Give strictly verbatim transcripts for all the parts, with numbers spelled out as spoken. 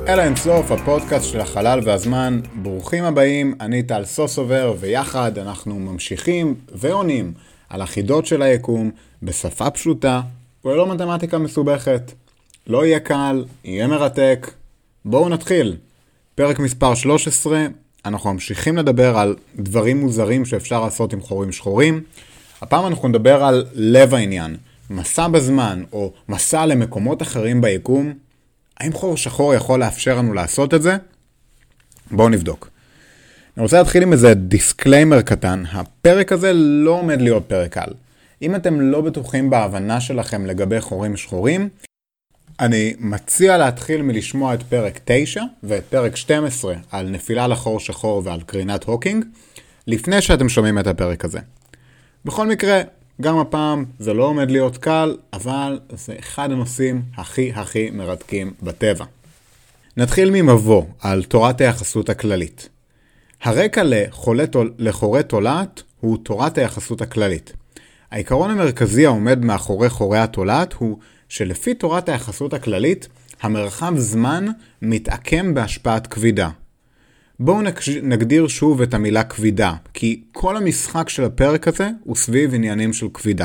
אל האינסוף, הפודקאסט של החלל והזמן. ברוכים הבאים, אני טל סוסובר, ויחד אנחנו ממשיכים ועונים על החידות של היקום בשפה פשוטה וללא מתמטיקה מסובכת. לא יהיה קל, יהיה מרתק. בואו נתחיל. פרק מספר שלוש עשרה, אנחנו ממשיכים לדבר על דברים מוזרים שאפשר לעשות עם חורים שחורים. הפעם אנחנו נדבר על לב העניין, מסע בזמן או מסע למקומות אחרים ביקום. האם חור שחור יכול לאפשר לנו לעשות את זה? בואו נבדוק. אני רוצה להתחיל עם איזה דיסקליימר קטן. הפרק הזה לא עומד להיות פרק קל. אם אתם לא בטוחים בהבנה שלכם לגבי חורים שחורים, אני מציע להתחיל מלשמוע את פרק תשע ואת פרק שתים עשרה על נפילה לחור שחור ועל קרינת הוקינג, לפני שאתם שומעים את הפרק הזה. בכל מקרה, גם הפעם זה לא עומד להיות קל, אבל זה אחד הנושאים הכי הכי מרתקים בטבע. נתחיל ממבוא על תורת היחסות הכללית. הרקע לחורי תולעת הוא תורת היחסות הכללית. העיקרון המרכזי העומד מאחורי חורי התולעת הוא שלפי תורת היחסות הכללית, המרחב זמן מתעקם בהשפעת כבידה. בואו נגדיר שוב את המילה כבידה, כי כל המשחק של הפרק הזה הוא סביב עניינים של כבידה.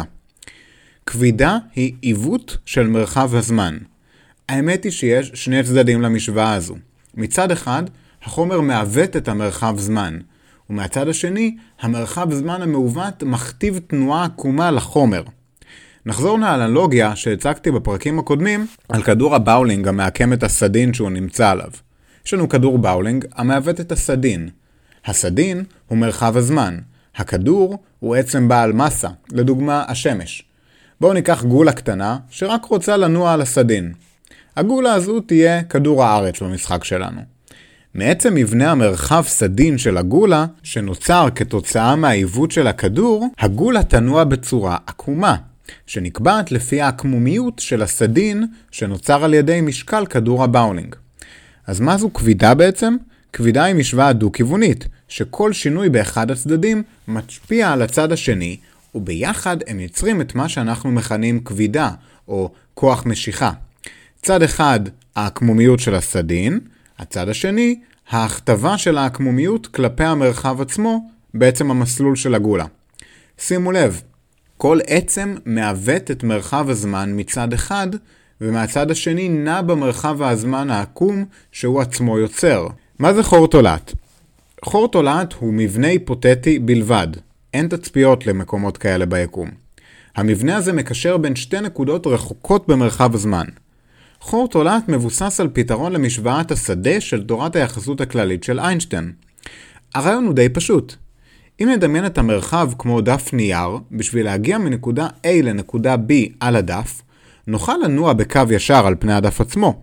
כבידה היא עיוות של מרחב הזמן. האמת היא שיש שני צדדים למשוואה הזו. מצד אחד, החומר מעוות את המרחב זמן, ומהצד השני, המרחב זמן המעוות מכתיב תנועה עקומה לחומר. נחזור לאנלוגיה שהצגתי בפרקים הקודמים על כדור הבאולינג המעקם את הסדין שהוא נמצא עליו. יש לנו כדור באולינג המעוות את הסדין. הסדין הוא מרחב הזמן. הכדור הוא עצם בעל מסה, לדוגמה השמש. בואו ניקח גולה קטנה שרק רוצה לנוע על הסדין. הגולה הזו תהיה כדור הארץ במשחק שלנו. מעצם מבנה המרחב סדין של הגולה, שנוצר כתוצאה מהעיוות של הכדור, הגולה תנוע בצורה עקומה, שנקבעת לפי העקמומיות של הסדין שנוצר על ידי משקל כדור הבאולינג. אז מה זו כבידה בעצם? כבידה היא משוואה דו-כיוונית, שכל שינוי באחד הצדדים משפיע על הצד השני, וביחד הם יוצרים את מה שאנחנו מכנים כבידה, או כוח משיכה. צד אחד, העקמומיות של הסדין, הצד השני, ההכתבה של העקמומיות כלפי המרחב עצמו, בעצם המסלול של הגולה. שימו לב, כל עצם מעוות את מרחב הזמן מצד אחד, ומהצד השני נע במרחב הזמן העקום שהוא עצמו יוצר. מה זה חור תולעת? חור תולעת הוא מבנה היפותטי בלבד. אין תצפיות למקומות כאלה ביקום. המבנה הזה מקשר בין שתי נקודות רחוקות במרחב הזמן. חור תולעת מבוסס על פתרון למשוואת השדה של תורת היחסות הכללית של איינשטיין. הרעיון הוא די פשוט. אם נדמיין את המרחב כמו דף נייר, בשביל להגיע מנקודה A לנקודה B על הדף, נוכל לנוע בקו ישר על פני הדף עצמו.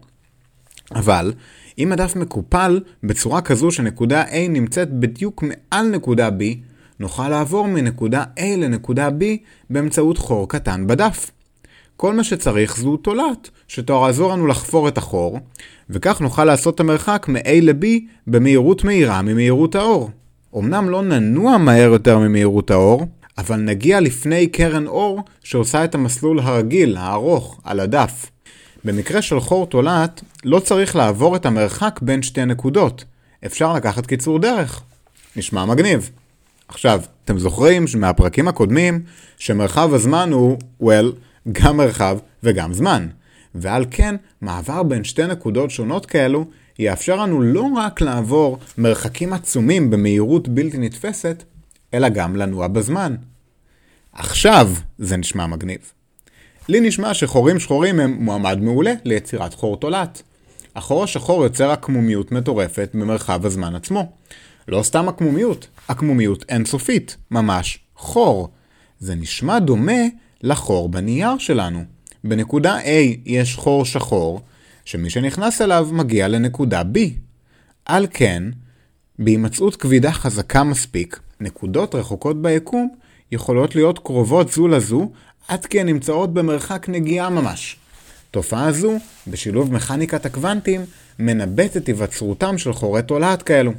אבל, אם הדף מקופל בצורה כזו שנקודה A נמצאת בדיוק מעל נקודה B, נוכל לעבור מנקודה A לנקודה B באמצעות חור קטן בדף. כל מה שצריך זו תולעת, שתעזור לנו לחפור את החור, וכך נוכל לעשות את המרחק מ-A ל-B במהירות מהירה ממהירות האור. אמנם לא ננוע מהר יותר ממהירות האור, אבל נגיע לפני קרן אור שעושה את המסלול הרגיל, הארוך, על הדף. במקרה של חור תולעת, לא צריך לעבור את המרחק בין שתי נקודות. אפשר לקחת קיצור דרך. נשמע מגניב. עכשיו, אתם זוכרים מהפרקים הקודמים שמרחב הזמן הוא, well, גם מרחב וגם זמן. ועל כן, מעבר בין שתי נקודות שונות כאלו, יאפשר לנו לא רק לעבור מרחקים עצומים במהירות בלתי נתפסת, אלא גם לנוע בזמן. עכשיו זה נשמע מגניב. לי נשמע שחורים שחורים הם מועמד מעולה ליצירת חור תולעת. החור השחור יוצר עקמומיות מטורפת במרחב הזמן עצמו. לא סתם עקמומיות, עקמומיות אינסופית, ממש חור. זה נשמע דומה לחור בנייר שלנו. בנקודה A יש חור שחור, שמי שנכנס אליו מגיע לנקודה B. על כן, בהימצאות כבידה חזקה מספיק, נקודות רחוקות ביקום יכולות להיות קרובות זו לזו, עד כי הן נמצאות במרחק נגיעה ממש. תופעה זו, בשילוב מכניקת הקוונטים, מנבט את היווצרותם של חורי תולעת כאלו.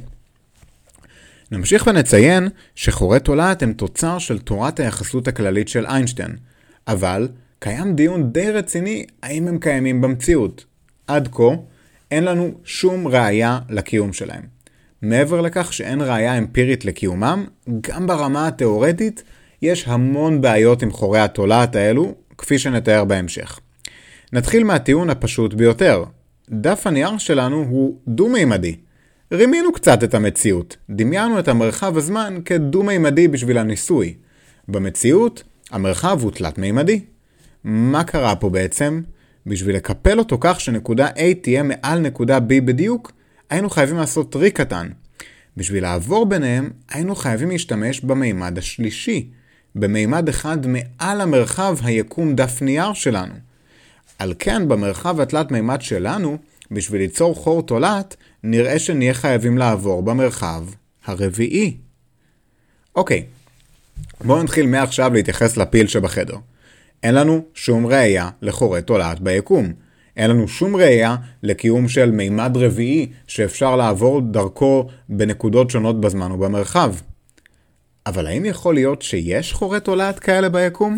נמשיך ונציין שחורי תולעת הם תוצר של תורת היחסות הכללית של איינשטיין, אבל קיים דיון די רציני האם הם קיימים במציאות. עד כה, אין לנו שום ראייה לקיום שלהם. מעבר לכך שאין ראייה אמפירית לקיומם, גם ברמה התיאורטית יש המון בעיות עם חורי התולעת האלו, כפי שנתאר בהמשך. נתחיל מהטיעון הפשוט ביותר. דף הנייר שלנו הוא דו-מימדי. רימינו קצת את המציאות, דמיינו את המרחב הזמן כדו-מימדי בשביל הניסוי. במציאות, המרחב הוא תלת-מימדי. מה קרה פה בעצם? בשביל לקפל אותו כך שנקודה A תהיה מעל נקודה B בדיוק, היינו חייבים לעשות טריק קטן. בשביל לעבור ביניהם, היינו חייבים להשתמש במימד השלישי, במימד אחד מעל המרחב היקום דף נייר שלנו. על כן, במרחב התלת מימד שלנו, בשביל ליצור חור תולעת, נראה שנהיה חייבים לעבור במרחב הרביעי. אוקיי, בואו נתחיל מעכשיו להתייחס לפיל שבחדר. אין לנו שום ראייה לחורי תולעת ביקום. אין לנו שום ראייה לקיום של מימד רביעי שאפשר לעבור דרכו בנקודות שונות בזמן ובמרחב. אבל האם יכול להיות שיש חורי תולעת כאלה ביקום?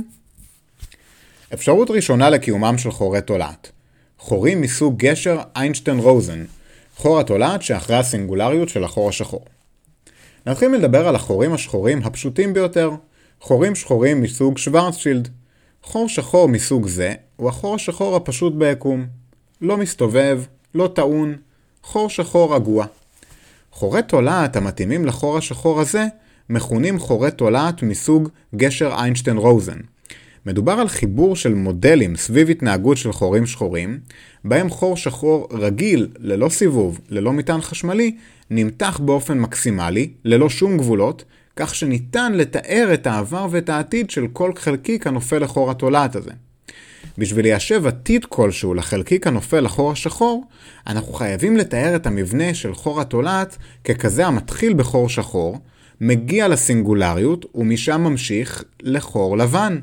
אפשרות ראשונה לקיומם של חורי תולעת. חורים מסוג גשר איינשטיין-רוזן, חור התולעת שאחרי הסינגולריות של החור השחור. נתחיל לדבר על החורים השחורים הפשוטים ביותר, חורים שחורים מסוג שוורצשילד. חור שחור מסוג זה הוא החור השחור הפשוט ביקום. לא מסתובב, לא טעון, חור שחור רגוע. חורי תולעת המתאימים לחור השחור הזה מכונים חורי תולעת מסוג גשר איינשטיין-רוזן. מדובר על חיבור של מודלים סביב התנהגות של חורים שחורים, בהם חור שחור רגיל, ללא סיבוב, ללא מטען חשמלי, נמתח באופן מקסימלי, ללא שום גבולות, כך שניתן לתאר את העבר ואת העתיד של כל חלקיק הנופל לחור התולעת הזה. בשביל ליישב עתיד כלשהו לחלקיק הנופל לחור השחור, אנחנו חייבים לתאר את המבנה של חור התולעת ככזה המתחיל בחור שחור, מגיע לסינגולריות ומשם ממשיך לחור לבן.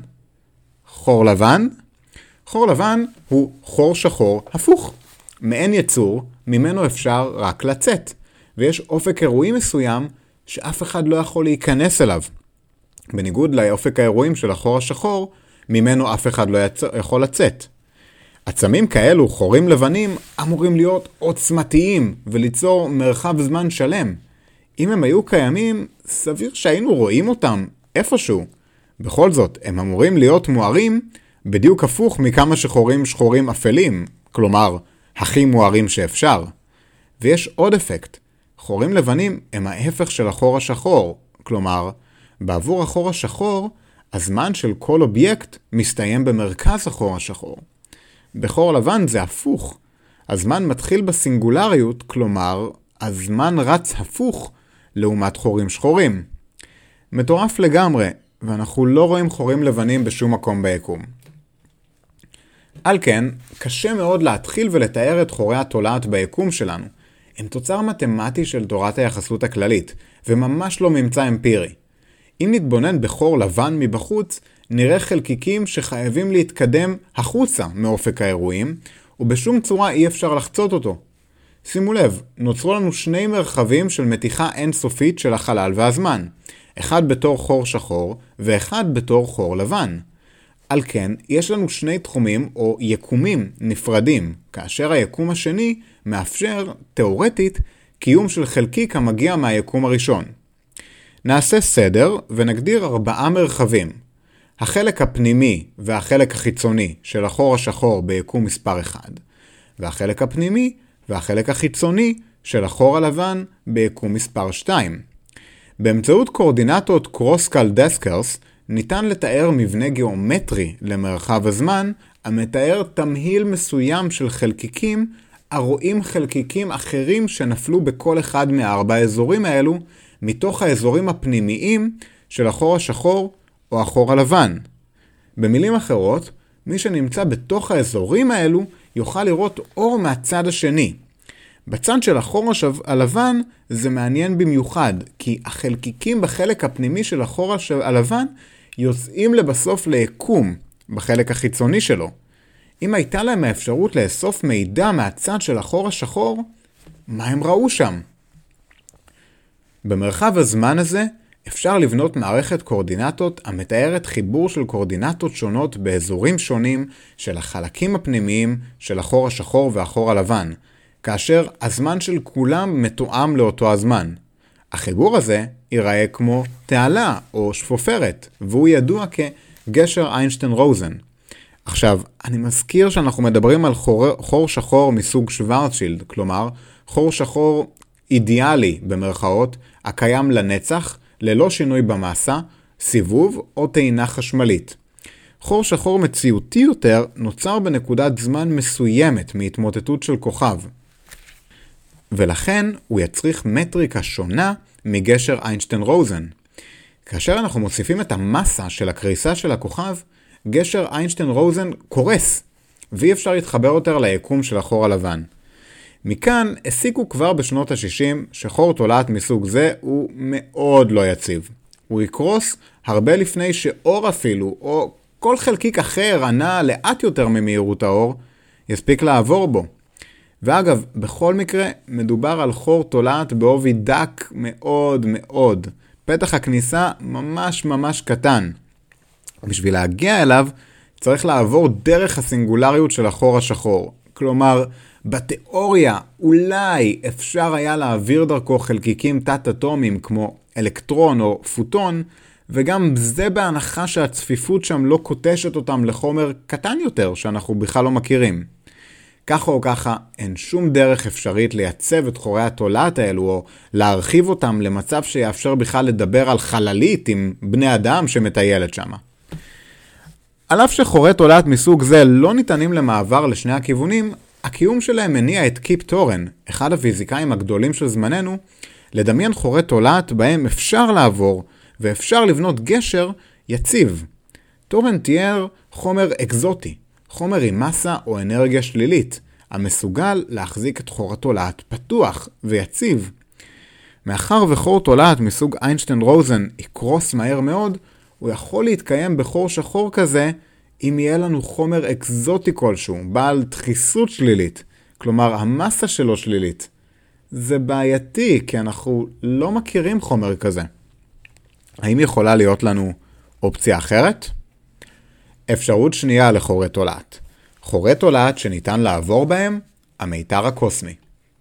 חור לבן? חור לבן הוא חור שחור הפוך. מעין יצור, ממנו אפשר רק לצאת, ויש אופק אירועי מסוים שאף אחד לא יכול להיכנס אליו. בניגוד לאופק האירועים של החור השחור, ממנו אף אחד לא יצ... יכול לצאת. עצמים כאלו, חורים לבנים, אמורים להיות עוצמתיים וליצור מרחב זמן שלם. אם הם היו קיימים, סביר שהיינו רואים אותם איפשהו. בכל זאת, הם אמורים להיות מוארים בדיוק הפוך מכמה שחורים שחורים אפלים, כלומר, הכי מוארים שאפשר. ויש עוד אפקט. חורים לבנים הם ההפך של החור השחור, כלומר, בעבור החור השחור, הזמן של כל אובייקט מסתיים במרכז החור השחור. בחור לבן זה הפוך. הזמן מתחיל בסינגולריות, כלומר, הזמן רץ הפוך לעומת חורים שחורים. מטורף לגמרי, ואנחנו לא רואים חורים לבנים בשום מקום ביקום. על כן, קשה מאוד להתחיל ולתאר את חורי התולעת ביקום שלנו. הם תוצר מתמטי של תורת היחסות הכללית, וממש לא ממצא אמפירי. אם נתבונן בחור לבן מבחוץ, נראה חלקיקים שחייבים להתקדם החוצה מאופק האירועים, ובשום צורה אי אפשר לחצות אותו. שימו לב, נוצרו לנו שני מרחבים של מתיחה אינסופית של החלל והזמן, אחד בתור חור שחור ואחד בתור חור לבן. על כן, יש לנו שני תחומים או יקומים נפרדים, כאשר היקום השני מאפשר, תאורטית, קיום של חלקיק המגיע מהיקום הראשון. נעשה סדר ונגדיר ארבעה מרחבים. החלק הפנימי והחלק החיצוני של החור השחור ביקום מספר אחד, והחלק הפנימי והחלק החיצוני של החור הלבן ביקום מספר שתיים. באמצעות קורדינטות קרוסקל-דסקרס ניתן לתאר מבנה גיאומטרי למרחב הזמן, המתאר תמהיל מסוים של חלקיקים, הרואים חלקיקים אחרים שנפלו בכל אחד מארבע האזורים האלו, מתוך האזורים הפנימיים של החור השחור או החור הלבן. במילים אחרות, מי שנמצא בתוך האזורים האלו יוכל לראות אור מהצד השני. בצד של החור הלבן זה מעניין במיוחד, כי החלקיקים בחלק הפנימי של החור הלבן יוצאים לבסוף ליקום בחלק החיצוני שלו. אם הייתה להם האפשרות לאסוף מידע מהצד של החור השחור, מה הם ראו שם? במרחב הזמן הזה אפשר לבנות מערכת קורדינטות המתארת חיבור של קורדינטות שונות באזורים שונים של החלקים הפנימיים של החור השחור והחור הלבן, כאשר הזמן של כולם מתואם לאותו הזמן. החיבור הזה ייראה כמו תעלה או שפופרת, והוא ידוע כגשר איינשטיין-רוזן. עכשיו, אני מזכיר שאנחנו מדברים על חור, חור שחור מסוג שוורצ'ילד, כלומר, חור שחור אידיאלי במרכאות, הקיים לנצח, ללא שינוי במסה, סיבוב או טעינה חשמלית. חור שחור מציאותי יותר נוצר בנקודת זמן מסוימת מהתמוטטות של כוכב. ולכן הוא יצריך מטריקה שונה מגשר איינשטיין-רוזן. כאשר אנחנו מוסיפים את המסה של הקריסה של הכוכב, גשר איינשטיין-רוזן קורס, ואי אפשר להתחבר יותר ליקום של החור הלבן. מכאן הסיקו כבר בשנות ה-שישים שחור תולעת מסוג זה הוא מאוד לא יציב. הוא יקרוס הרבה לפני שאור אפילו, או כל חלקיק אחר ענה לאט יותר ממהירות האור, יספיק לעבור בו. ואגב, בכל מקרה, מדובר על חור תולעת בעובי דק מאוד מאוד. פתח הכניסה ממש ממש קטן. בשביל להגיע אליו, צריך לעבור דרך הסינגולריות של החור השחור. כלומר, בתיאוריה אולי אפשר היה להעביר דרכו חלקיקים תת-אטומיים כמו אלקטרון או פוטון, וגם זה בהנחה שהצפיפות שם לא קוטשת אותם לחומר קטן יותר שאנחנו בכלל לא מכירים. ככה או ככה, אין שום דרך אפשרית לייצב את חורי התולעת האלו או להרחיב אותם למצב שיאפשר בכלל לדבר על חללית עם בני אדם שמטיילת שם. על אף שחורי תולעת מסוג זה לא ניתנים למעבר לשני הכיוונים, הקיום שלהם מניע את קיפ טורן, אחד הפיזיקאים הגדולים של זמננו, לדמיין חורי תולעת בהם אפשר לעבור ואפשר לבנות גשר יציב. טורן תיאר חומר אקזוטי, חומר עם מסה או אנרגיה שלילית, המסוגל להחזיק את חור התולעת פתוח ויציב. מאחר וחור תולעת מסוג איינשטיין-רוזן יקרוס מהר מאוד, הוא יכול להתקיים בחור שחור כזה אם יהיה לנו חומר אקזוטי כלשהו, בעל דחיסות שלילית, כלומר המסה שלו שלילית. זה בעייתי כי אנחנו לא מכירים חומר כזה. האם יכולה להיות לנו אופציה אחרת? אפשרות שנייה לחורי תולעת. חורי תולעת שניתן לעבור בהם, המיתר הקוסמי.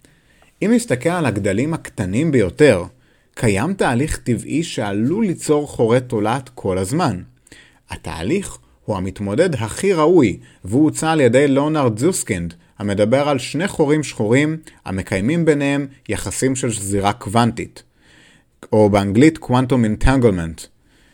אם נסתכל על הגדלים הקטנים ביותר, קיים תהליך טבעי שעלול ליצור חורי תולעת כל הזמן. התהליך הוא המתמודד הכי ראוי, והוא הוצע על ידי ליאונרד זוסקינד, המדבר על שני חורים שחורים המקיימים ביניהם יחסים של שזירה קוונטית, או באנגלית quantum entanglement.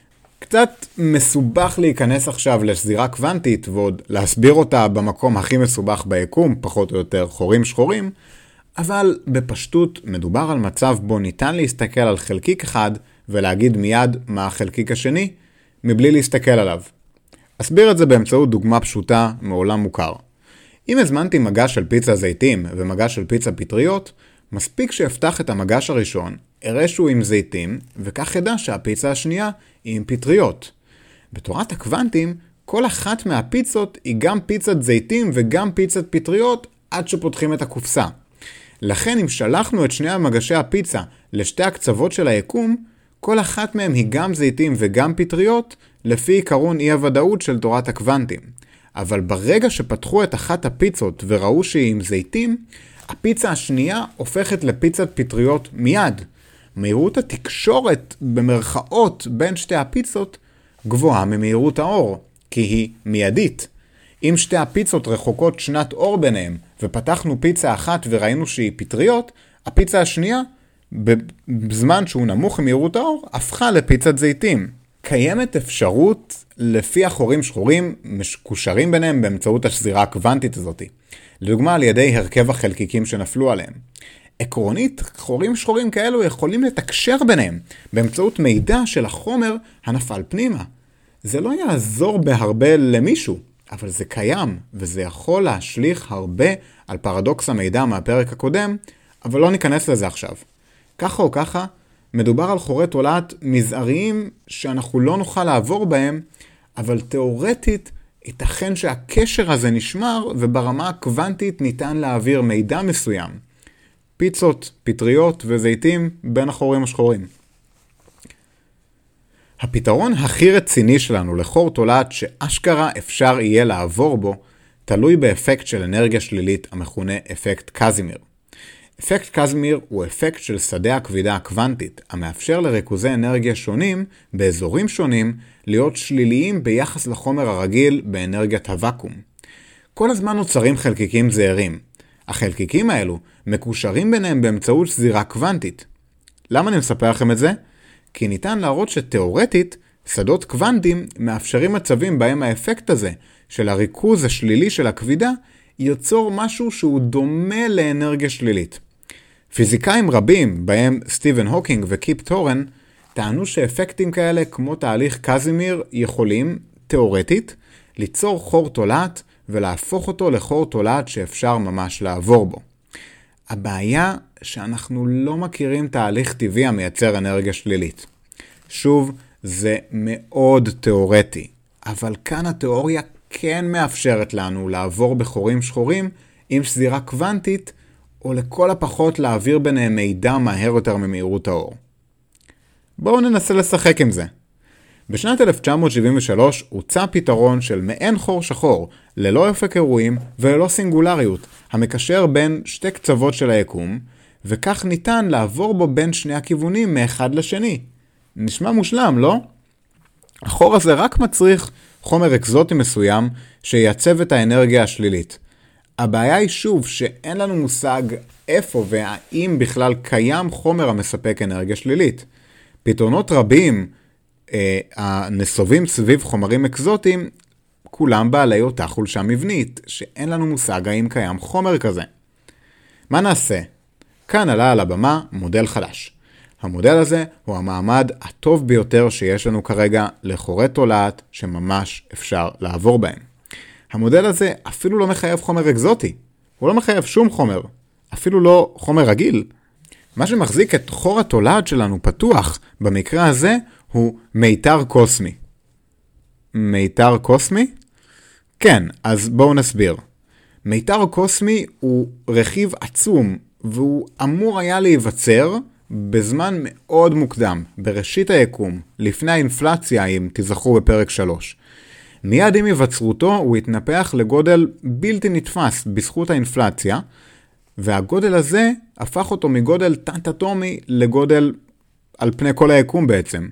קצת מסובך להיכנס עכשיו לשזירה קוונטית ועוד להסביר אותה במקום הכי מסובך ביקום, פחות או יותר חורים שחורים, אבל בפשטות מדובר על מצב בו ניתן להסתכל על חלקיק אחד ולהגיד מיד מה החלקיק השני, מבלי להסתכל עליו. אסביר את זה באמצעות דוגמה פשוטה מעולם מוכר. אם הזמנתי מגש של פיצה זיתים ומגש של פיצה פטריות, מספיק שאפתח את המגש הראשון, אראה שהוא עם זיתים, וכך ידע שהפיצה השנייה היא עם פטריות. בתורת הקוונטים, כל אחת מהפיצות היא גם פיצת זיתים וגם פיצת פטריות עד שפותחים את הקופסה. לכן אם שלחנו את שני המגשי הפיצה לשתי הקצוות של היקום, כל אחת מהם היא גם זיתים וגם פטריות, לפי עיקרון אי הוודאות של תורת הקוונטים. אבל ברגע שפתחו את אחת הפיצות וראו שהיא עם זיתים, הפיצה השנייה הופכת לפיצת פטריות מיד. מהירות התקשורת במרכאות בין שתי הפיצות גבוהה ממהירות האור, כי היא מיידית. אם שתי הפיצות רחוקות שנת אור ביניהם, ופתחנו פיצה אחת וראינו שהיא פטריות, הפיצה השנייה, בזמן שהוא נמוך ממהירות האור, הפכה לפיצת זיתים. קיימת אפשרות לפי החורים שחורים מקושרים ביניהם באמצעות השזירה הקוונטית הזאת. לדוגמה על ידי הרכב החלקיקים שנפלו עליהם. עקרונית, חורים שחורים כאלו יכולים לתקשר ביניהם באמצעות מידע של החומר הנפל פנימה. זה לא יעזור בהרבה למישהו, אבל זה קיים, וזה יכול להשליך הרבה על פרדוקס המידע מהפרק הקודם, אבל לא ניכנס לזה עכשיו. ככה או ככה, מדובר על חורי תולעת מזעריים שאנחנו לא נוכל לעבור בהם, אבל תיאורטית ייתכן שהקשר הזה נשמר וברמה הקוונטית ניתן להעביר מידע מסוים. פיצות, פטריות וזיתים בין החורים השחורים. הפתרון הכי רציני שלנו לחור תולעת שאשכרה אפשר יהיה לעבור בו, תלוי באפקט של אנרגיה שלילית המכונה אפקט קזימיר. אפקט קזמיר הוא אפקט של שדה הכבידה הקוונטית, המאפשר לריכוזי אנרגיה שונים באזורים שונים להיות שליליים ביחס לחומר הרגיל באנרגיית הוואקום. כל הזמן נוצרים חלקיקים זעירים. החלקיקים האלו מקושרים ביניהם באמצעות שזירה קוונטית. למה אני מספר לכם את זה? כי ניתן להראות שתאורטית, שדות קוונטיים מאפשרים מצבים בהם האפקט הזה של הריכוז השלילי של הכבידה יוצור משהו שהוא דומה לאנרגיה שלילית. פיזיקאים רבים, בהם סטיבן הוקינג וקיפ טורן, טענו שאפקטים כאלה כמו תהליך קזימיר יכולים, תאורטית, ליצור חור תולעת ולהפוך אותו לחור תולעת שאפשר ממש לעבור בו. הבעיה שאנחנו לא מכירים תהליך טבעי המייצר אנרגיה שלילית. שוב, זה מאוד תיאורטי, אבל כאן התיאוריה כן מאפשרת לנו לעבור בחורים שחורים עם שזירה קוונטית, או לכל הפחות להעביר ביניהם מידע מהר יותר ממהירות האור. בואו ננסה לשחק עם זה. בשנת אלף תשע מאות שבעים ושלוש הוצע פתרון של מעין חור שחור, ללא אופק אירועים וללא סינגולריות, המקשר בין שתי קצוות של היקום, וכך ניתן לעבור בו בין שני הכיוונים מאחד לשני. נשמע מושלם, לא? החור הזה רק מצריך חומר אקזוטי מסוים שייצב את האנרגיה השלילית. הבעיה היא שוב שאין לנו מושג איפה והאם בכלל קיים חומר המספק אנרגיה שלילית. פתרונות רבים אה, הנסובים סביב חומרים אקזוטיים, כולם בעלי אותה חולשה מבנית, שאין לנו מושג האם קיים חומר כזה. מה נעשה? כאן עלה על הבמה מודל חדש. המודל הזה הוא המעמד הטוב ביותר שיש לנו כרגע לחורי תולעת שממש אפשר לעבור בהם. המודל הזה אפילו לא מחייב חומר אקזוטי. הוא לא מחייב שום חומר. אפילו לא חומר רגיל. מה שמחזיק את חור התולעת שלנו פתוח במקרה הזה הוא מיתר קוסמי. מיתר קוסמי? כן, אז בואו נסביר. מיתר קוסמי הוא רכיב עצום והוא אמור היה להיווצר בזמן מאוד מוקדם, בראשית היקום, לפני האינפלציה, אם תזכרו בפרק שלוש. מיד עם היווצרותו הוא התנפח לגודל בלתי נתפס בזכות האינפלציה, והגודל הזה הפך אותו מגודל תת-אטומי לגודל על פני כל היקום בעצם.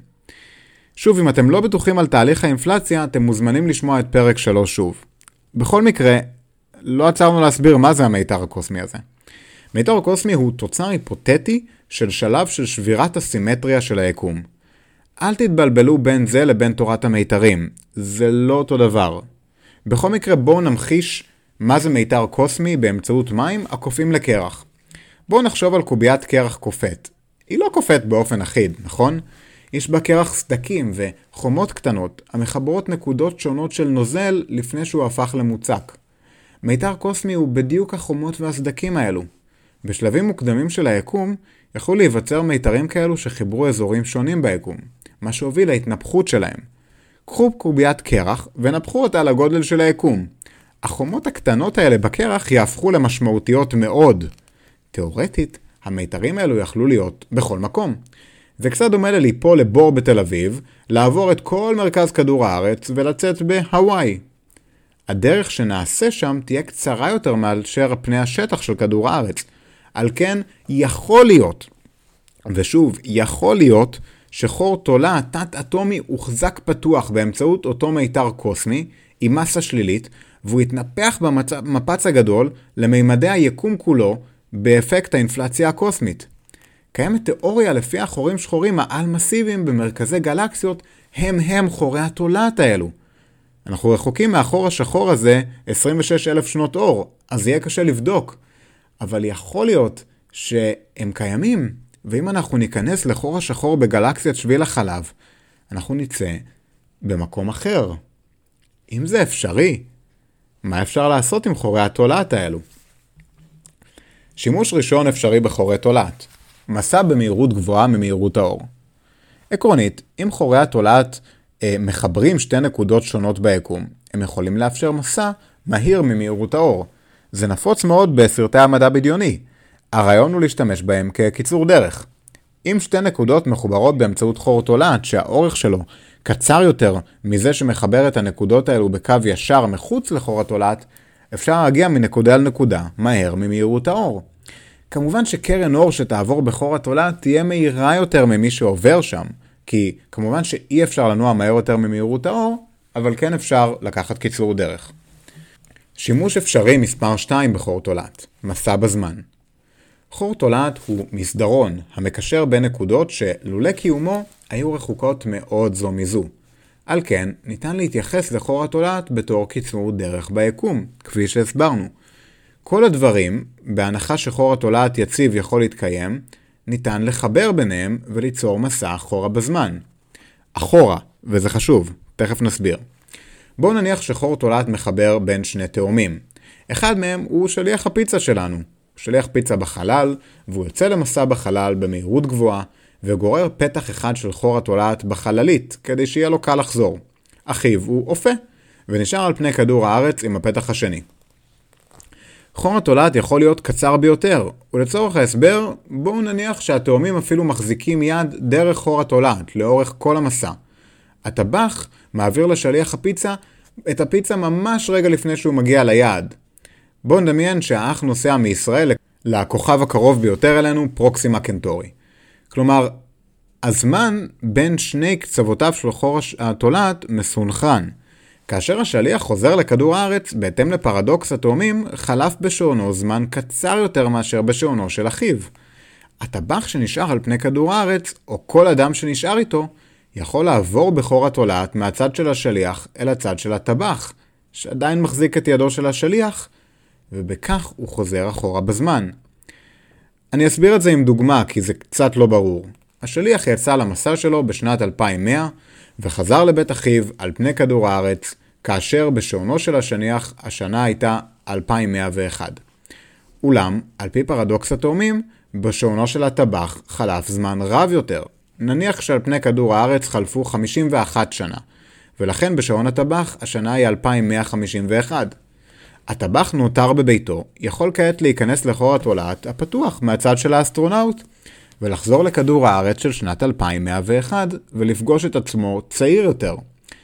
שוב, אם אתם לא בטוחים על תהליך האינפלציה, אתם מוזמנים לשמוע את פרק שלוש שוב. בכל מקרה, לא עצרנו להסביר מה זה המיתר הקוסמי הזה. מיתר הקוסמי הוא תוצר היפותטי של שלב של שבירת הסימטריה של היקום. אל תתבלבלו בין זה לבין תורת המיתרים, זה לא אותו דבר. בכל מקרה בואו נמחיש מה זה מיתר קוסמי באמצעות מים הקופאים לקרח. בואו נחשוב על קוביית קרח קופאת. היא לא קופאת באופן אחיד, נכון? יש בה קרח סדקים וחומות קטנות המחברות נקודות שונות של נוזל לפני שהוא הפך למוצק. מיתר קוסמי הוא בדיוק החומות והסדקים האלו. בשלבים מוקדמים של היקום יכלו להיווצר מיתרים כאלו שחיברו אזורים שונים ביקום, מה שהוביל להתנפחות שלהם. קחו קוביית קרח ונפחו אותה לגודל של היקום. החומות הקטנות האלה בקרח יהפכו למשמעותיות מאוד. תאורטית, המיתרים האלו יכלו להיות בכל מקום. זה קצת דומה לליפול לבור בתל אביב, לעבור את כל מרכז כדור הארץ ולצאת בהוואי. הדרך שנעשה שם תהיה קצרה יותר מאשר פני השטח של כדור הארץ. על כן יכול להיות, ושוב, יכול להיות שחור תולעת תת-אטומי הוחזק פתוח באמצעות אותו מיתר קוסמי עם מסה שלילית, והוא התנפח במפץ הגדול למימדי היקום כולו באפקט האינפלציה הקוסמית. קיימת תיאוריה לפי החורים שחורים העל-מסיביים במרכזי גלקסיות הם הם חורי התולעת האלו. אנחנו רחוקים מהחור השחור הזה עשרים ושש אלף שנות אור, אז יהיה קשה לבדוק. אבל יכול להיות שהם קיימים, ואם אנחנו ניכנס לחור השחור בגלקסיית שביל החלב, אנחנו נצא במקום אחר. אם זה אפשרי, מה אפשר לעשות עם חורי התולעת האלו? שימוש ראשון אפשרי בחורי תולעת. מסע במהירות גבוהה ממהירות האור. עקרונית, אם חורי התולעת אה, מחברים שתי נקודות שונות ביקום, הם יכולים לאפשר מסע מהיר ממהירות האור. זה נפוץ מאוד בסרטי המדע בדיוני. הרעיון הוא להשתמש בהם כקיצור דרך. אם שתי נקודות מחוברות באמצעות חור תולעת שהאורך שלו קצר יותר מזה שמחבר את הנקודות האלו בקו ישר מחוץ לחור התולעת, אפשר להגיע מנקודה לנקודה מהר ממהירות האור. כמובן שקרן אור שתעבור בחור התולעת תהיה מהירה יותר ממי שעובר שם, כי כמובן שאי אפשר לנוע מהר יותר ממהירות האור, אבל כן אפשר לקחת קיצור דרך. שימוש אפשרי מספר שתיים בחור תולעת, מסע בזמן. חור תולעת הוא מסדרון המקשר בין נקודות שלולא קיומו היו רחוקות מאוד זו מזו. על כן, ניתן להתייחס לחור התולעת בתור קיצור דרך ביקום, כפי שהסברנו. כל הדברים, בהנחה שחור התולעת יציב יכול להתקיים, ניתן לחבר ביניהם וליצור מסע אחורה בזמן. אחורה, וזה חשוב, תכף נסביר. בואו נניח שחור תולעת מחבר בין שני תאומים. אחד מהם הוא שליח הפיצה שלנו. שליח פיצה בחלל, והוא יוצא למסע בחלל במהירות גבוהה, וגורר פתח אחד של חור התולעת בחללית, כדי שיהיה לו קל לחזור. אחיו הוא אופה, ונשאר על פני כדור הארץ עם הפתח השני. חור התולעת יכול להיות קצר ביותר, ולצורך ההסבר, בואו נניח שהתאומים אפילו מחזיקים יד דרך חור התולעת, לאורך כל המסע. הטבח מעביר לשליח הפיצה את הפיצה ממש רגע לפני שהוא מגיע ליעד. בואו נדמיין שהאח נוסע מישראל לכוכב הקרוב ביותר אלינו, פרוקסימה קנטורי. כלומר, הזמן בין שני קצוותיו של חור התולעת מסונכרן. כאשר השליח חוזר לכדור הארץ, בהתאם לפרדוקס התאומים, חלף בשעונו זמן קצר יותר מאשר בשעונו של אחיו. הטבח שנשאר על פני כדור הארץ, או כל אדם שנשאר איתו, יכול לעבור בחור התולעת מהצד של השליח אל הצד של הטבח, שעדיין מחזיק את ידו של השליח, ובכך הוא חוזר אחורה בזמן. אני אסביר את זה עם דוגמה, כי זה קצת לא ברור. השליח יצא למסע שלו בשנת אלפיים ומאה, וחזר לבית אחיו על פני כדור הארץ, כאשר בשעונו של השליח השנה הייתה אלפיים מאה ואחת. אולם, על פי פרדוקס התאומים, בשעונו של הטבח חלף זמן רב יותר. נניח שעל פני כדור הארץ חלפו חמישים ואחת שנה, ולכן בשעון הטבח השנה היא אלפיים מאה חמישים ואחת. הטבח נותר בביתו, יכול כעת להיכנס לחור התולעת הפתוח מהצד של האסטרונאוט, ולחזור לכדור הארץ של שנת אלפיים מאה ואחת, ולפגוש את עצמו צעיר יותר.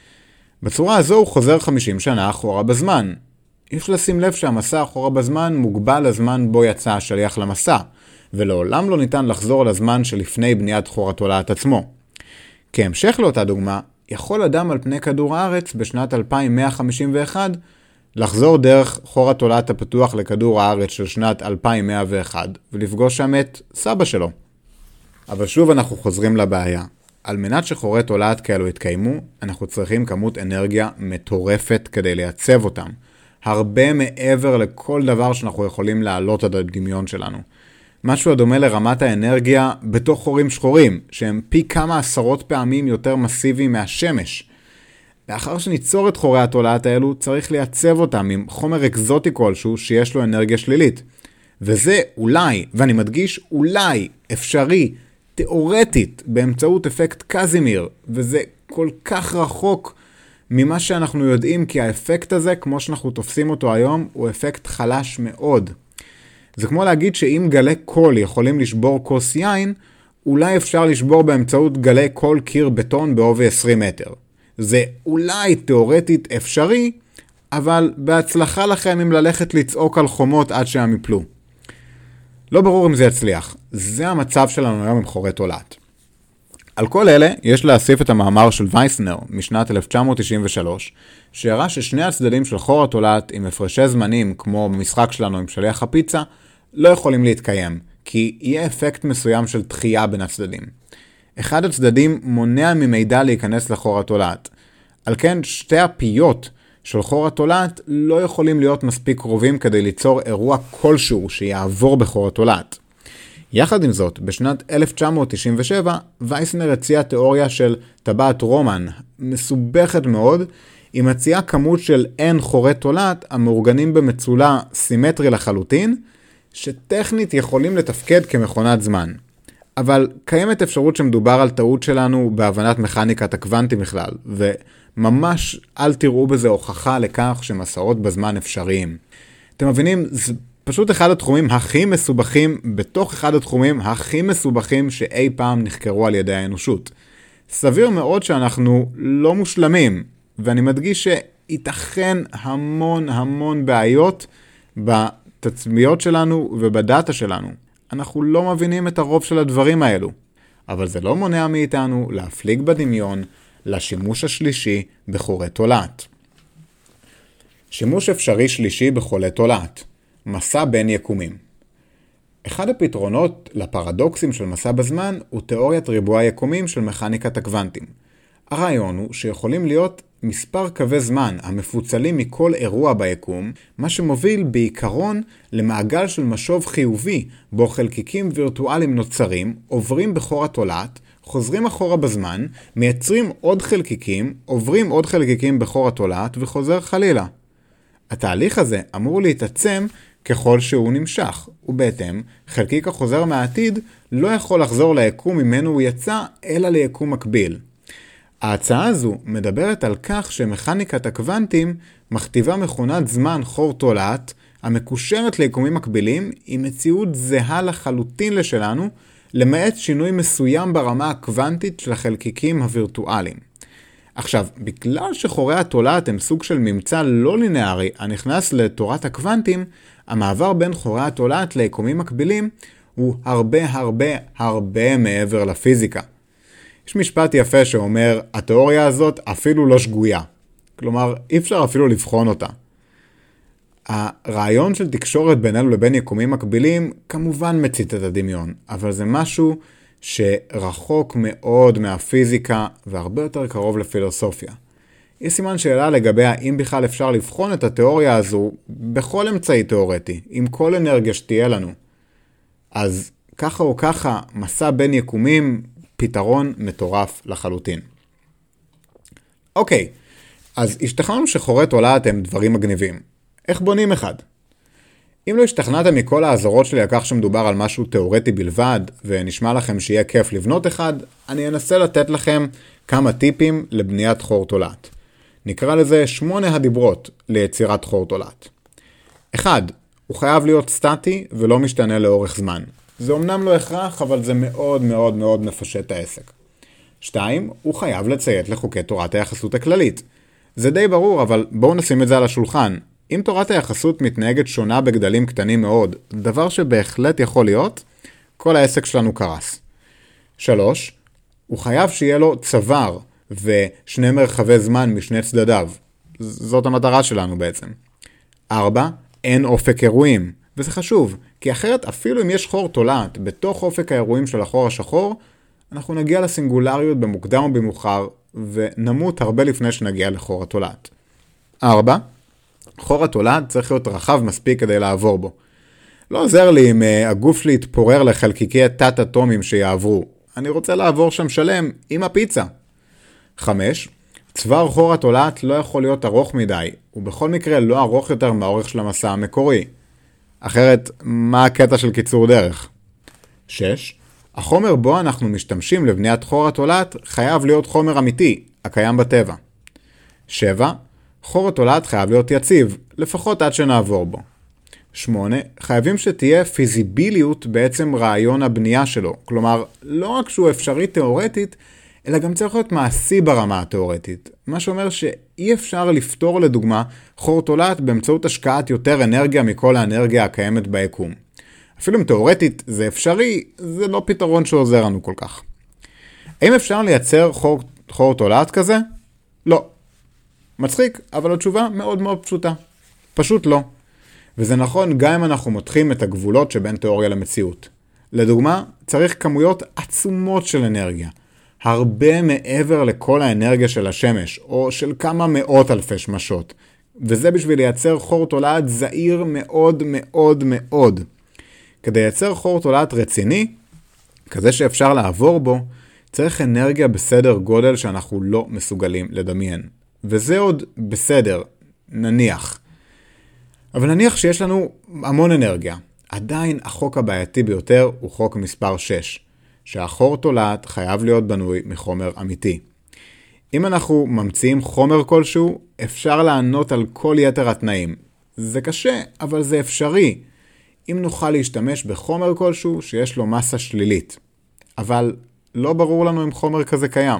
בצורה הזו הוא חוזר חמישים שנה אחורה בזמן. יש לשים לב שהמסע אחורה בזמן מוגבל לזמן בו יצא השליח למסע, ולעולם לא ניתן לחזור לזמן שלפני בניית חור התולעת עצמו. כהמשך לאותה דוגמה, יכול אדם על פני כדור הארץ בשנת אלפיים מאה חמישים ואחת לחזור דרך חור התולעת הפתוח לכדור הארץ של שנת אלפיים מאה ואחת ולפגוש שם את סבא שלו. אבל שוב אנחנו חוזרים לבעיה. על מנת שחורי תולעת כאלו יתקיימו, אנחנו צריכים כמות אנרגיה מטורפת כדי לייצב אותם. הרבה מעבר לכל דבר שאנחנו יכולים להעלות עד הדמיון שלנו. משהו הדומה לרמת האנרגיה בתוך חורים שחורים, שהם פי כמה עשרות פעמים יותר מסיביים מהשמש. לאחר שניצור את חורי התולעת האלו, צריך לייצב אותם עם חומר אקזוטי כלשהו שיש לו אנרגיה שלילית. וזה אולי, ואני מדגיש אולי, אפשרי, תיאורטית, באמצעות אפקט קזימיר, וזה כל כך רחוק ממה שאנחנו יודעים, כי האפקט הזה, כמו שאנחנו תופסים אותו היום, הוא אפקט חלש מאוד. זה כמו להגיד שאם גלי קול יכולים לשבור כוס יין, אולי אפשר לשבור באמצעות גלי קול קיר בטון בעובי עשרים מטר. זה אולי תיאורטית אפשרי, אבל בהצלחה לכם אם ללכת לצעוק על חומות עד שהם יפלו. לא ברור אם זה יצליח. זה המצב שלנו היום עם חורי תולעת. על כל אלה יש להוסיף את המאמר של וייסנר משנת אלף תשע מאות תשעים ושלוש, שהראה ששני הצדדים של חור התולעת עם הפרשי זמנים, כמו במשחק שלנו עם שליח הפיצה, לא יכולים להתקיים, כי יהיה אפקט מסוים של דחייה בין הצדדים. אחד הצדדים מונע ממידע להיכנס לחור התולעת. על כן שתי הפיות של חור התולעת לא יכולים להיות מספיק קרובים כדי ליצור אירוע כלשהו שיעבור בחור התולעת. יחד עם זאת, בשנת אלף תשע מאות תשעים ושבע, וייסנר הציע תיאוריה של טבעת רומן, מסובכת מאוד, היא מציעה כמות של N חורי תולעת המאורגנים במצולה סימטרי לחלוטין, שטכנית יכולים לתפקד כמכונת זמן. אבל קיימת אפשרות שמדובר על טעות שלנו בהבנת מכניקת הקוונטים בכלל, וממש אל תראו בזה הוכחה לכך שמסעות בזמן אפשריים. אתם מבינים? זה פשוט אחד התחומים הכי מסובכים, בתוך אחד התחומים הכי מסובכים שאי פעם נחקרו על ידי האנושות. סביר מאוד שאנחנו לא מושלמים, ואני מדגיש שייתכן המון המון בעיות בתצמיות שלנו ובדאטה שלנו. אנחנו לא מבינים את הרוב של הדברים האלו. אבל זה לא מונע מאיתנו להפליג בדמיון לשימוש השלישי בחורי תולעת. שימוש אפשרי שלישי בחולי תולעת, מסע בין יקומים. אחד הפתרונות לפרדוקסים של מסע בזמן הוא תיאוריית ריבוע היקומים של מכניקת הקוונטים. הרעיון הוא שיכולים להיות מספר קווי זמן המפוצלים מכל אירוע ביקום, מה שמוביל בעיקרון למעגל של משוב חיובי, בו חלקיקים וירטואליים נוצרים, עוברים בחור התולעת, חוזרים אחורה בזמן, מייצרים עוד חלקיקים, עוברים עוד חלקיקים בחור התולעת וחוזר חלילה. התהליך הזה אמור להתעצם ככל שהוא נמשך, ובהתאם, חלקיק החוזר מהעתיד לא יכול לחזור ליקום ממנו הוא יצא, אלא ליקום מקביל. ההצעה הזו מדברת על כך שמכניקת הקוונטים מכתיבה מכונת זמן חור תולעת המקושרת ליקומים מקבילים עם מציאות זהה לחלוטין לשלנו, למעט שינוי מסוים ברמה הקוונטית של החלקיקים הווירטואליים. עכשיו, בגלל שחורי התולעת הם סוג של ממצא לא לינארי הנכנס לתורת הקוונטים, המעבר בין חורי התולעת ליקומים מקבילים הוא הרבה הרבה הרבה מעבר לפיזיקה. יש משפט יפה שאומר, התיאוריה הזאת אפילו לא שגויה. כלומר, אי אפשר אפילו לבחון אותה. הרעיון של תקשורת בינינו לבין יקומים מקבילים כמובן מצית את הדמיון, אבל זה משהו שרחוק מאוד מהפיזיקה והרבה יותר קרוב לפילוסופיה. יש סימן שאלה לגבי האם בכלל אפשר לבחון את התיאוריה הזו בכל אמצעי תיאורטי, עם כל אנרגיה שתהיה לנו. אז ככה או ככה, מסע בין יקומים, פתרון מטורף לחלוטין. אוקיי, אז השתכנענו שחורי תולעת הם דברים מגניבים. איך בונים אחד? אם לא השתכנעתם מכל האזהרות שלי על כך שמדובר על משהו תיאורטי בלבד, ונשמע לכם שיהיה כיף לבנות אחד, אני אנסה לתת לכם כמה טיפים לבניית חור תולעת. נקרא לזה שמונה הדיברות ליצירת חור תולעת. אחד, הוא חייב להיות סטטי ולא משתנה לאורך זמן. זה אומנם לא הכרח, אבל זה מאוד מאוד מאוד מפשט את העסק. שתיים, הוא חייב לציית לחוקי תורת היחסות הכללית. זה די ברור, אבל בואו נשים את זה על השולחן. אם תורת היחסות מתנהגת שונה בגדלים קטנים מאוד, דבר שבהחלט יכול להיות, כל העסק שלנו קרס. שלוש, הוא חייב שיהיה לו צוואר ושני מרחבי זמן משני צדדיו. זאת המטרה שלנו בעצם. ארבע, אין אופק אירועים. וזה חשוב, כי אחרת אפילו אם יש חור תולעת בתוך אופק האירועים של החור השחור, אנחנו נגיע לסינגולריות במוקדם או במאוחר, ונמות הרבה לפני שנגיע לחור התולעת. ארבע, חור התולעת צריך להיות רחב מספיק כדי לעבור בו. לא עוזר לי אם uh, הגוף שלי יתפורר לחלקיקי תת-אטומים שיעברו. אני רוצה לעבור שם שלם עם הפיצה. חמש, צוואר חור התולעת לא יכול להיות ארוך מדי, ובכל מקרה לא ארוך יותר מהאורך של המסע המקורי. אחרת, מה הקטע של קיצור דרך? שש, החומר בו אנחנו משתמשים לבניית חור התולעת חייב להיות חומר אמיתי, הקיים בטבע. שבע, חור התולעת חייב להיות יציב, לפחות עד שנעבור בו. שמונה, חייבים שתהיה פיזיביליות בעצם רעיון הבנייה שלו, כלומר, לא רק שהוא אפשרי תיאורטית, אלא גם צריך להיות מעשי ברמה התיאורטית, מה שאומר שאי אפשר לפתור לדוגמה חור תולעת באמצעות השקעת יותר אנרגיה מכל האנרגיה הקיימת ביקום. אפילו אם תיאורטית זה אפשרי, זה לא פתרון שעוזר לנו כל כך. האם אפשר לייצר חור, חור תולעת כזה? לא. מצחיק, אבל התשובה מאוד מאוד פשוטה. פשוט לא. וזה נכון גם אם אנחנו מותחים את הגבולות שבין תיאוריה למציאות. לדוגמה, צריך כמויות עצומות של אנרגיה. הרבה מעבר לכל האנרגיה של השמש, או של כמה מאות אלפי שמשות. וזה בשביל לייצר חור תולעת זעיר מאוד מאוד מאוד. כדי לייצר חור תולעת רציני, כזה שאפשר לעבור בו, צריך אנרגיה בסדר גודל שאנחנו לא מסוגלים לדמיין. וזה עוד בסדר, נניח. אבל נניח שיש לנו המון אנרגיה. עדיין החוק הבעייתי ביותר הוא חוק מספר שש, שהחור תולעת חייב להיות בנוי מחומר אמיתי. אם אנחנו ממציאים חומר כלשהו, אפשר לענות על כל יתר התנאים. זה קשה, אבל זה אפשרי. אם נוכל להשתמש בחומר כלשהו שיש לו מסה שלילית. אבל לא ברור לנו אם חומר כזה קיים.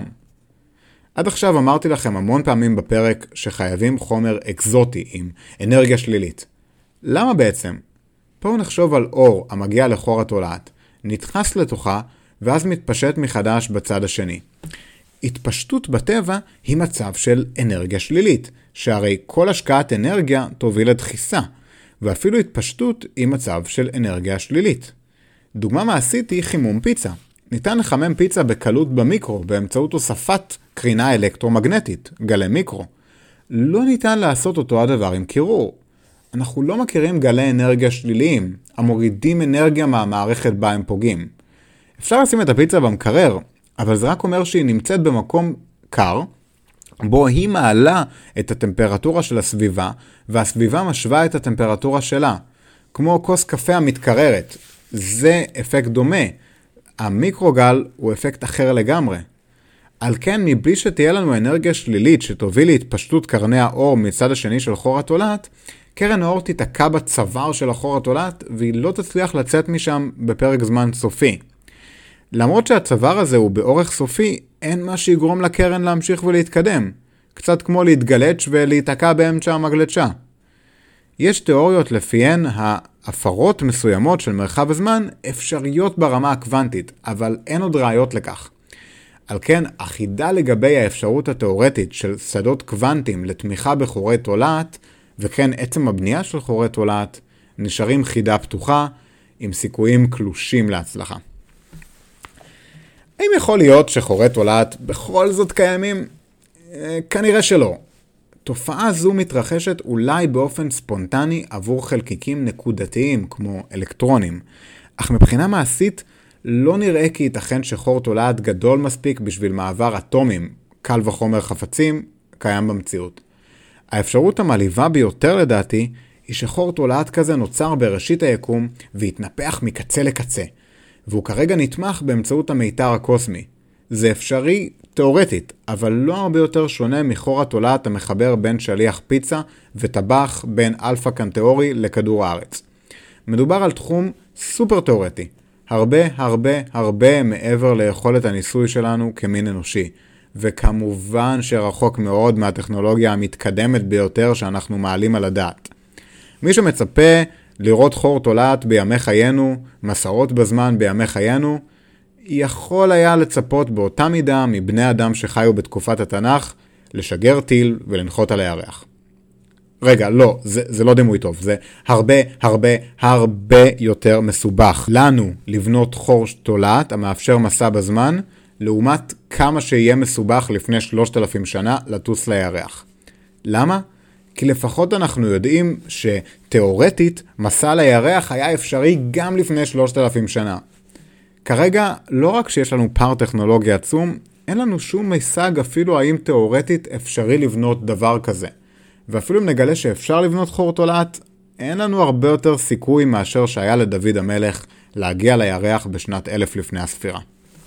עד עכשיו אמרתי לכם המון פעמים בפרק שחייבים חומר אקזוטי עם אנרגיה שלילית. למה בעצם? בואו נחשוב על אור המגיע לחור התולעת, נדחס לתוכה ואז מתפשט מחדש בצד השני. התפשטות בטבע היא מצב של אנרגיה שלילית, שהרי כל השקעת אנרגיה תוביל לדחיסה, ואפילו התפשטות היא מצב של אנרגיה שלילית. דוגמה מעשית היא חימום פיצה. ניתן לחמם פיצה בקלות במיקרו באמצעות הוספת קרינה אלקטרומגנטית, גלי מיקרו. לא ניתן לעשות אותו הדבר עם קירור. אנחנו לא מכירים גלי אנרגיה שליליים, המורידים אנרגיה מהמערכת בה הם פוגעים. אפשר לשים את הפיצה במקרר, אבל זה רק אומר שהיא נמצאת במקום קר, בו היא מעלה את הטמפרטורה של הסביבה, והסביבה משווה את הטמפרטורה שלה. כמו כוס קפה המתקררת. זה אפקט דומה. המיקרוגל הוא אפקט אחר לגמרי. על כן, מבלי שתהיה לנו אנרגיה שלילית שתוביל להתפשטות קרני האור מצד השני של חור התולעת, קרן האור תתעקע בצוואר של החור התולעת, והיא לא תצליח לצאת משם בפרק זמן סופי. למרות שהצוואר הזה הוא באורך סופי, אין מה שיגרום לקרן להמשיך ולהתקדם. קצת כמו להתגלץ' ולהתעקע באמצע המגלצ'ה. יש תיאוריות לפיהן ההפרות מסוימות של מרחב הזמן אפשריות ברמה הקוונטית, אבל אין עוד ראיות לכך. על כן, החידה לגבי האפשרות התיאורטית של שדות קוונטיים לתמיכה בחורי תולעת, וכן עצם הבנייה של חורי תולעת, נשארים חידה פתוחה עם סיכויים קלושים להצלחה. האם יכול להיות שחורי תולעת בכל זאת קיימים? כנראה שלא. תופעה זו מתרחשת אולי באופן ספונטני עבור חלקיקים נקודתיים כמו אלקטרונים, אך מבחינה מעשית לא נראה כי ייתכן שחור תולעת גדול מספיק בשביל מעבר אטומים, קל וחומר חפצים, קיים במציאות. האפשרות המעליבה ביותר לדעתי היא שחור תולעת כזה נוצר בראשית היקום והתנפח מקצה לקצה, והוא כרגע נתמך באמצעות המיתר הקוסמי. זה אפשרי תיאורטית, אבל לא הרבה יותר שונה מחור התולעת המחבר בין שליח פיצה וטבח בין אלפא קנטאורי לכדור הארץ. מדובר על תחום סופר תיאורטי, הרבה הרבה הרבה מעבר ליכולת הניסוי שלנו כמין אנושי, וכמובן שרחוק מאוד מהטכנולוגיה המתקדמת ביותר שאנחנו מעלים על הדעת. מי שמצפה לראות חור תולעת בימי חיינו, מסעות בזמן בימי חיינו, יכול היה לצפות באותה מידה מבני אדם שחיו בתקופת התנ"ך, לשגר טיל ולנחות על הירח. רגע, לא, זה, זה לא דימוי טוב, זה הרבה הרבה הרבה יותר מסובך לנו לבנות חור תולעת המאפשר מסע בזמן, לעומת כמה שיהיה מסובך לפני שלושת אלפים שנה לטוס לירח. למה? כי לפחות אנחנו יודעים שתיאורטית מסע לירח היה אפשרי גם לפני שלושת אלפים שנה. כרגע, לא רק שיש לנו פער טכנולוגי עצום, אין לנו שום מישג אפילו האם תיאורטית אפשרי לבנות דבר כזה. ואפילו אם נגלה שאפשר לבנות חור תולעת, אין לנו הרבה יותר סיכוי מאשר שהיה לדוד המלך להגיע לירח בשנת אלף לפני הספירה.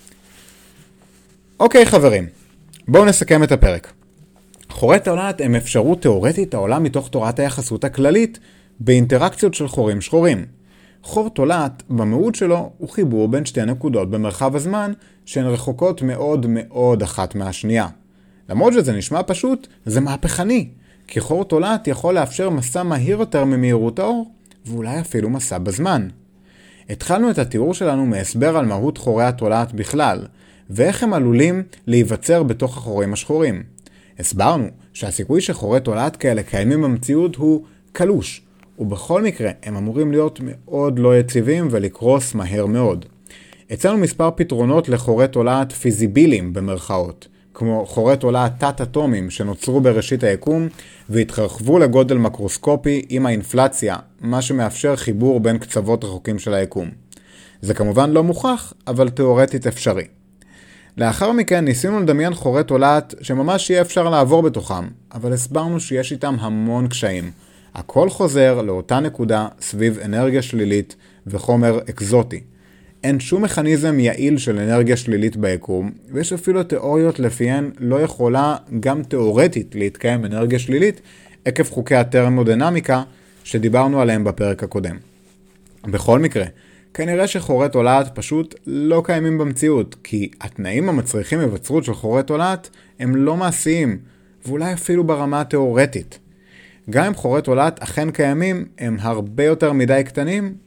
אוקיי חברים, בואו נסכם את הפרק. חורי תולעת הם אפשרות תיאורטית העולה מתוך תורת היחסות הכללית באינטראקציות של חורים שחורים. חור תולעת במהות שלו הוא חיבור בין שתי נקודות במרחב הזמן שהן רחוקות מאוד מאוד אחת מהשנייה. למרות שזה נשמע פשוט, זה מהפכני, כי חור תולעת יכול לאפשר מסע מהיר יותר ממהירות האור, ואולי אפילו מסע בזמן. התחלנו את התיאור שלנו מהסבר על מהות חורי התולעת בכלל, ואיך הם עלולים להיווצר בתוך החורים השחורים. הסברנו שהסיכוי שחורי תולעת כאלה קיימים במציאות הוא קלוש, ובכל מקרה הם אמורים להיות מאוד לא יציבים ולקרוס מהר מאוד. הצענו מספר פתרונות לחורי תולעת פיזיביליים במרכאות, כמו חורי תולעת תת-אטומיים שנוצרו בראשית היקום והתרחבו לגודל מקרוסקופי עם האינפלציה, מה שמאפשר חיבור בין קצוות רחוקים של היקום. זה כמובן לא מוכח, אבל תיאורטית אפשרי. לאחר מכן ניסינו לדמיין חורי תולעת שממש יהיה אפשר לעבור בתוכם, אבל הסברנו שיש איתם המון קשיים. הכל חוזר לאותה נקודה סביב אנרגיה שלילית וחומר אקזוטי. אין שום מכניזם יעיל של אנרגיה שלילית ביקום, ויש אפילו תיאוריות לפיהן לא יכולה גם תיאורטית להתקיים אנרגיה שלילית עקב חוקי הטרמודינמיקה שדיברנו עליהם בפרק הקודם. בכל מקרה, כנראה שחורי תולעת פשוט לא קיימים במציאות, כי התנאים המצריכים היווצרות של חורי תולעת הם לא מעשיים, ואולי אפילו ברמה התיאורטית. גם אם חורי תולעת אכן קיימים, הם הרבה יותר מדי קטנים,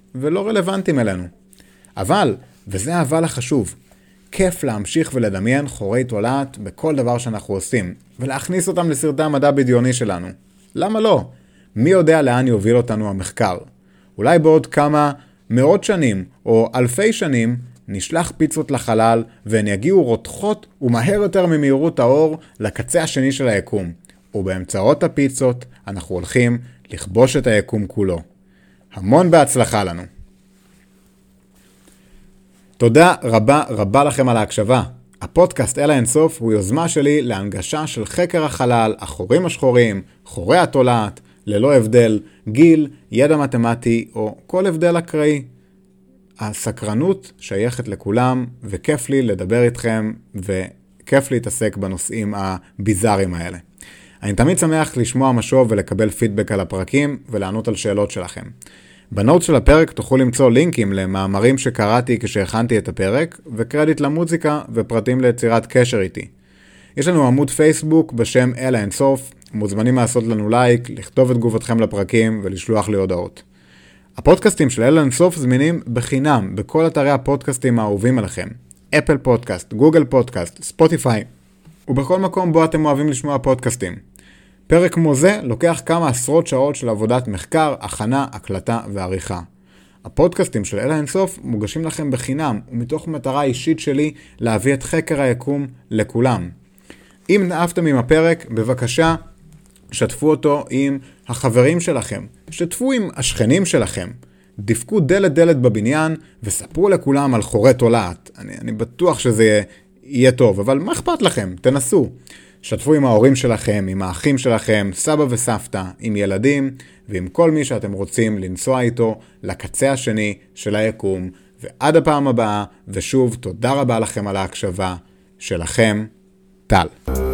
ולא רלוונטיים אלינו. אבל, וזה האבל החשוב, כיף להמשיך ולדמיין חורי תולעת בכל דבר שאנחנו עושים, ולהכניס אותם לסרטי המדע בדיוני שלנו. למה לא? מי יודע לאן יוביל אותנו המחקר? אולי בעוד כמה מאות שנים או אלפי שנים נשלח פיצות לחלל והן יגיעו רותחות ומהר יותר ממהירות האור לקצה השני של היקום. ובאמצעות הפיצות אנחנו הולכים לכבוש את היקום כולו. המון בהצלחה לנו. תודה רבה רבה לכם על ההקשבה. הפודקאסט אל האינסוף הוא יוזמה שלי להנגשה של חקר החלל, החורים השחורים, חורי התולעת, ללא הבדל, גיל, ידע מתמטי או כל הבדל אקראי. הסקרנות שייכת לכולם וכיף לי לדבר איתכם וכיף להתעסק בנושאים הביזאריים האלה. אני תמיד שמח לשמוע משוב ולקבל פידבק על הפרקים ולענות על שאלות שלכם. בנוט של הפרק תוכלו למצוא לינקים למאמרים שקראתי כשהכנתי את הפרק, וקרדיט למוזיקה ופרטים ליצירת קשר איתי. יש לנו עמוד פייסבוק בשם אל האינסוף, מוזמנים לעשות לנו לייק, לכתוב את תגובתכם לפרקים ולשלוח לי הודעות. הפודקאסטים של אל האינסוף זמינים בחינם בכל אתרי הפודקאסטים האהובים עליכם. אפל פודקאסט, גוגל פודקאסט, ספוטיפיי, ובכל מקום בו אתם אוהבים לשמוע פודקאסטים. פרק כמו זה לוקח כמה עשרות שעות של עבודת מחקר, הכנה, הקלטה ועריכה. הפודקאסטים של אל האינסוף מוגשים לכם בחינם, ומתוך מטרה אישית שלי להביא את חקר היקום לכולם. אם נאהבתם עם הפרק, בבקשה, שתפו אותו עם החברים שלכם, שתפו עם השכנים שלכם, דפקו דלת דלת בבניין וספרו לכולם על חורי תולעת. אני, אני בטוח שזה יהיה, יהיה טוב, אבל מה אכפת לכם? תנסו. שתפו עם ההורים שלכם, עם האחים שלכם, סבא וסבתא, עם ילדים, ועם כל מי שאתם רוצים לנסוע איתו לקצה השני של היקום. ועד הפעם הבאה, ושוב, תודה רבה לכם על ההקשבה שלכם, טל.